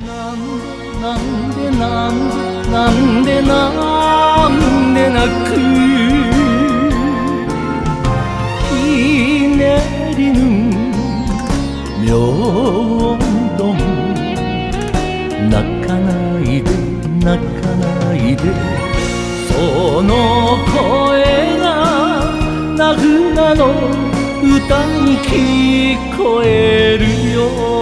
なんでなくひねりぬ明丼泣かないで泣かないでその声がナフナの歌に聞こえるよ